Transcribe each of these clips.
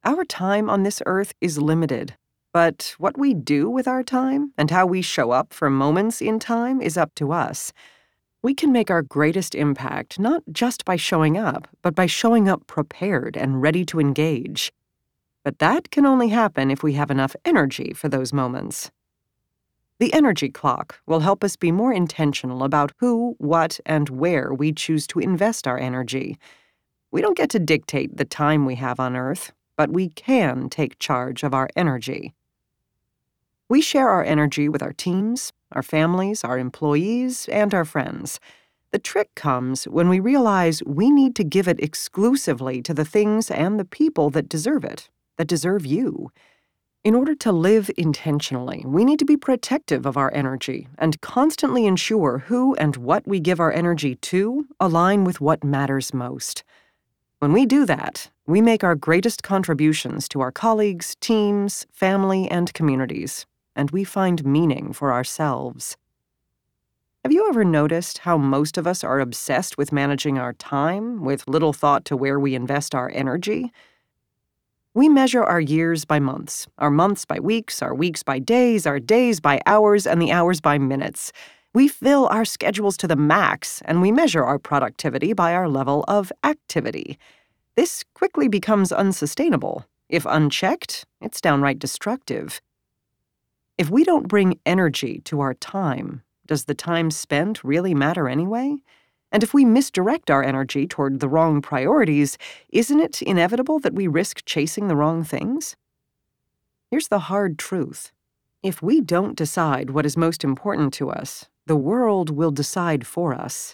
Our time on this earth is limited, but what we do with our time and how we show up for moments in time is up to us. We can make our greatest impact not just by showing up, but by showing up prepared and ready to engage. But that can only happen if we have enough energy for those moments. The energy clock will help us be more intentional about who, what, and where we choose to invest our energy. We don't get to dictate the time we have on Earth, but we can take charge of our energy. We share our energy with our teams, our families, our employees, and our friends. The trick comes when we realize we need to give it exclusively to the things and the people that deserve it, that deserve you. In order to live intentionally, we need to be protective of our energy and constantly ensure who and what we give our energy to align with what matters most. When we do that, we make our greatest contributions to our colleagues, teams, family, and communities, and we find meaning for ourselves. Have you ever noticed how most of us are obsessed with managing our time, with little thought to where we invest our energy? We measure our years by months, our months by weeks, our weeks by days, our days by hours, and the hours by minutes. We fill our schedules to the max, and we measure our productivity by our level of activity. This quickly becomes unsustainable. If unchecked, it's downright destructive. If we don't bring energy to our time, does the time spent really matter anyway? And if we misdirect our energy toward the wrong priorities, isn't it inevitable that we risk chasing the wrong things? Here's the hard truth. If we don't decide what is most important to us, the world will decide for us.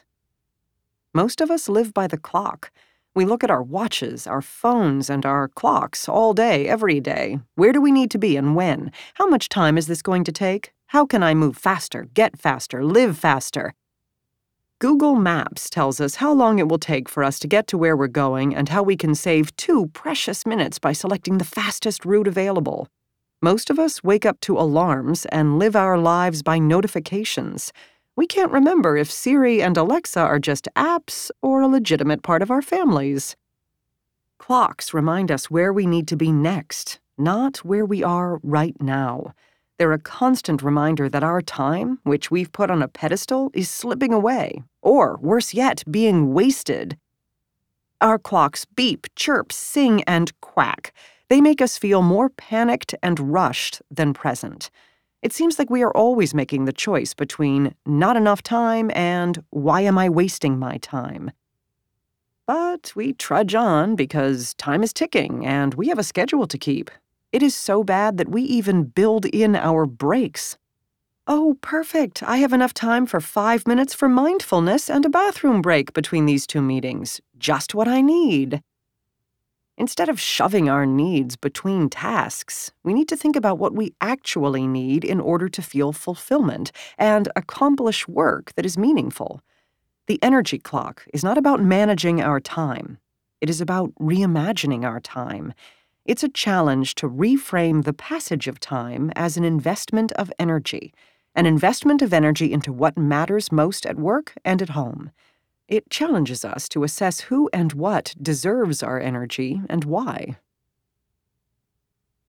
Most of us live by the clock. We look at our watches, our phones, and our clocks all day, every day. Where do we need to be and when? How much time is this going to take? How can I move faster, get faster, live faster? Google Maps tells us how long it will take for us to get to where we're going and how we can save 2 precious minutes by selecting the fastest route available. Most of us wake up to alarms and live our lives by notifications. We can't remember if Siri and Alexa are just apps or a legitimate part of our families. Clocks remind us where we need to be next, not where we are right now. They're a constant reminder that our time, which we've put on a pedestal, is slipping away, or worse yet, being wasted. Our clocks beep, chirp, sing, and quack. They make us feel more panicked and rushed than present. It seems like we are always making the choice between not enough time and why am I wasting my time? But we trudge on because time is ticking and we have a schedule to keep. It is so bad that we even build in our breaks. Oh, perfect. I have enough time for 5 minutes for mindfulness and a bathroom break between these 2 meetings. Just what I need. Instead of shoving our needs between tasks, we need to think about what we actually need in order to feel fulfillment and accomplish work that is meaningful. The energy clock is not about managing our time. It is about reimagining our time. It's a challenge to reframe the passage of time as an investment of energy into what matters most at work and at home. It challenges us to assess who and what deserves our energy and why.